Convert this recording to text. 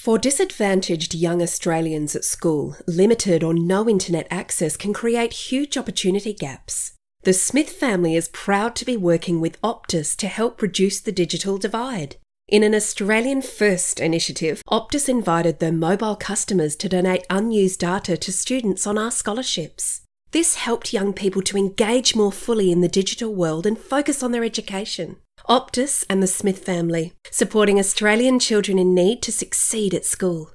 For disadvantaged young Australians at school, limited or no internet access can create huge opportunity gaps. The Smith family is proud to be working with Optus to help reduce the digital divide. In an Australian First initiative, Optus invited their mobile customers to donate unused data to students on our scholarships. This helped young people to engage more fully in the digital world and focus on their education. Optus and the Smith family, supporting Australian children in need to succeed at school.